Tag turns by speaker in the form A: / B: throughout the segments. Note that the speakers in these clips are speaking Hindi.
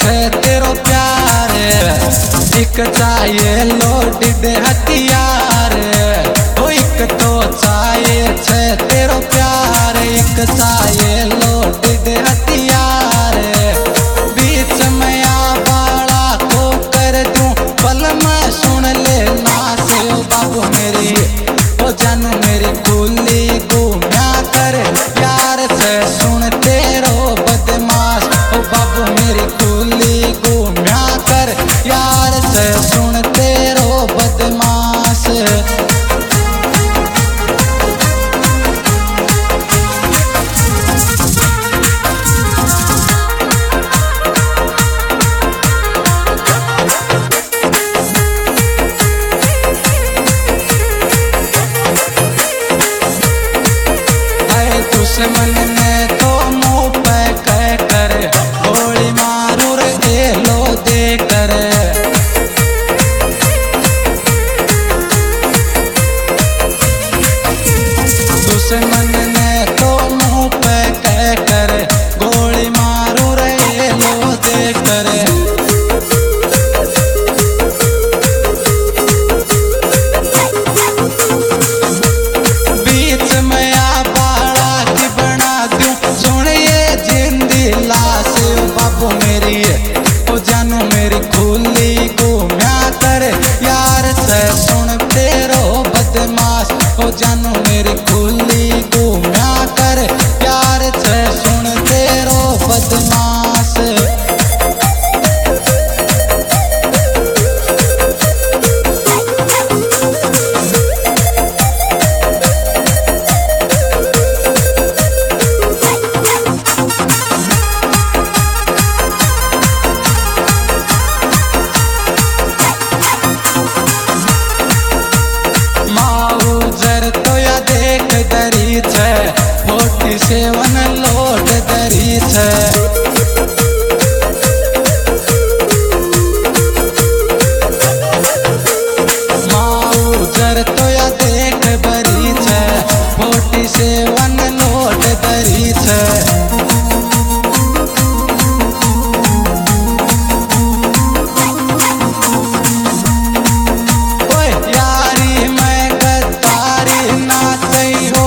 A: छे तेरो प्यार, एक चाहिए लोडेड हथियार। ओ एक तो चाहिए छे तेरो प्यार, एक चाहिए लोडेड हथियार। बीच में आ बाड़ा को कर दूं पल में सुन ले ना से ओ बाबू मेरी, ओ जानू मेरी कुली घूम्या कर यार से सुन तेरो बदमाश। ओ बाबू मेरी कुली घूम्या कर यार से सुन तेरो बदमाश। दुश्मन ने तो मुँह पे कह कर गोली मारू रे गेलो दे कर। दुश्मन ने तो मुँह पे कह कर गोली मारू रे गेलो दे कर। बीच में आ बाड़ा की बना दूं सुन ये जिंदी लाश। बाबू मेरी ओ जानू मेरी खुली घूम्या कर यार से सुन तेरो बदमाश। ओ जानू मेरी खुली घूम्या कर यार से सुन तेरो बदमाश। छे 47 लोड दरी छे। माउजर तो या देख बरी छे 47 लोड दरी छे। यारी मैं गद्दारी ना चाहिए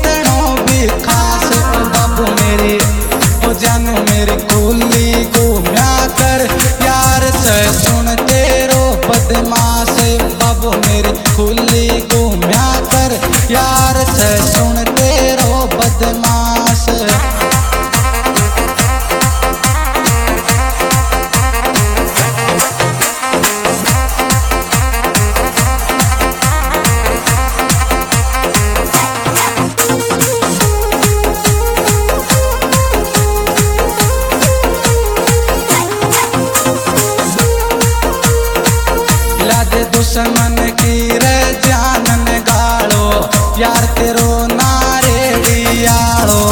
A: जानू मेरी कुली घूम्या कर यार से सुन तेरो बदमाश। बाबू मेरी कुली घूम्या कर यार से सुन तेरो बदमाश। दुश्मन की रे जान गालो यार तेरो नारेड़ियालो।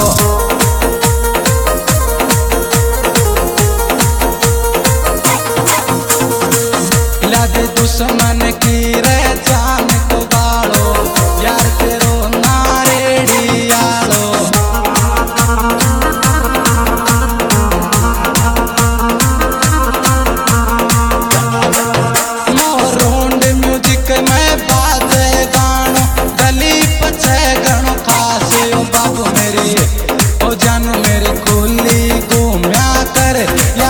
A: लादे दुश्मन की रे जान को गालो यार तेरो नारेड़ियालो। मैं बाजे गानो गली पछे गणो खासे। ओ बाबू मेरी ओ जानू मेरी कुली घूम्या कर